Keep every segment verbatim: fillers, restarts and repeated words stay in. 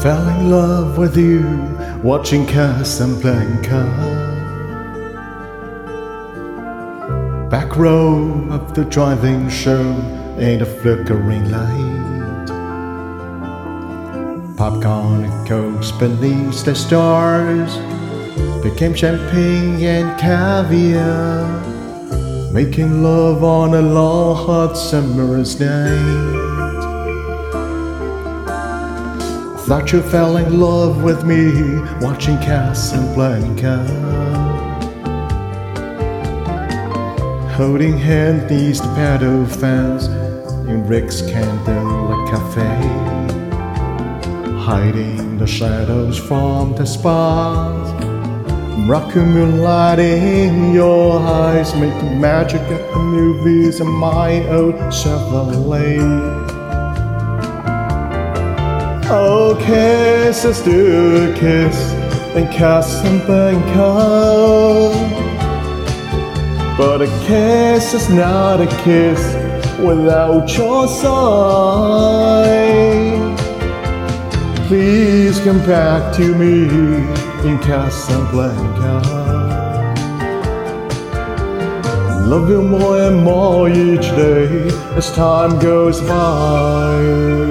Fell in love with you watching Casablanca. Back row of the driving show in the flickering light. Popcorn and cokes beneath the stars became champagne and caviar, making love on a long hot summer's night. Thought you fell in love with me watching Casablanca, holding hands neath the paddle fence in Rick's candlelit cafe, hiding the shadows from the spot. Rockin' moonlight in your eyes, making magic at the movies in my old Chevrolet. Oh, kisses do a kiss in Casablanca, but a kiss is not a kiss without your sign. Please come back to me in Casablanca. Love you more and more each day as time goes by.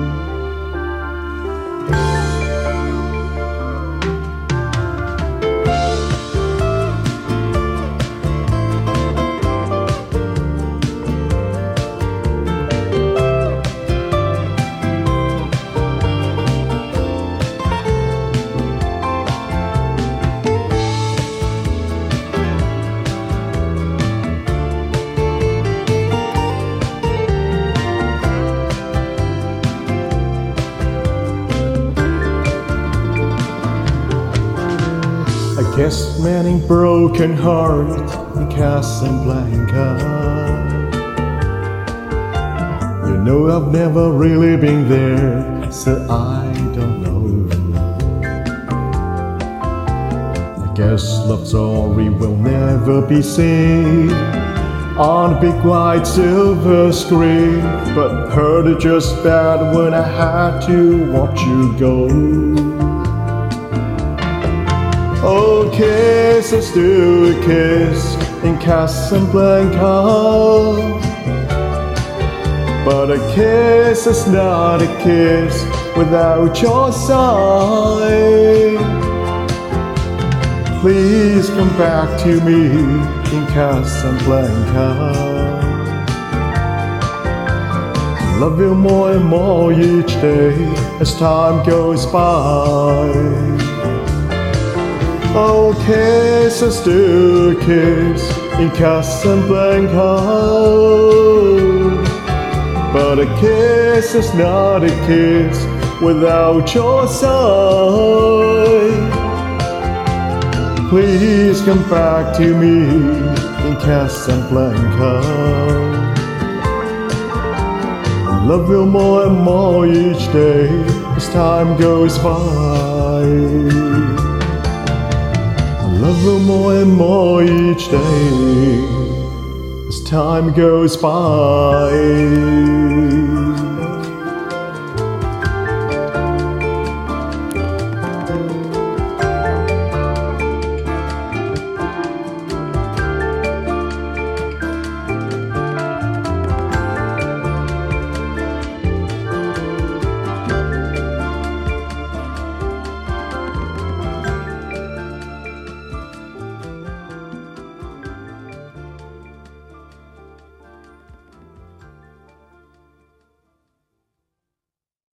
I guess many broken hearts in Casablanca. You know I've never really been there, so I don't know. I guess love story will never be seen on a big white silver screen, but heard it just bad when I had to watch you go. Oh, kisses do a kiss in Casablanca, but a kiss is not a kiss without your sign. Please come back to me in Casablanca. Love you more and more each day as time goes by. Oh, kisses do a kiss in Casablanca, but a kiss is not a kiss without your sign. Please come back to me in Casablanca. Love you more and more each day as time goes by. Love you more and more each day as time goes by.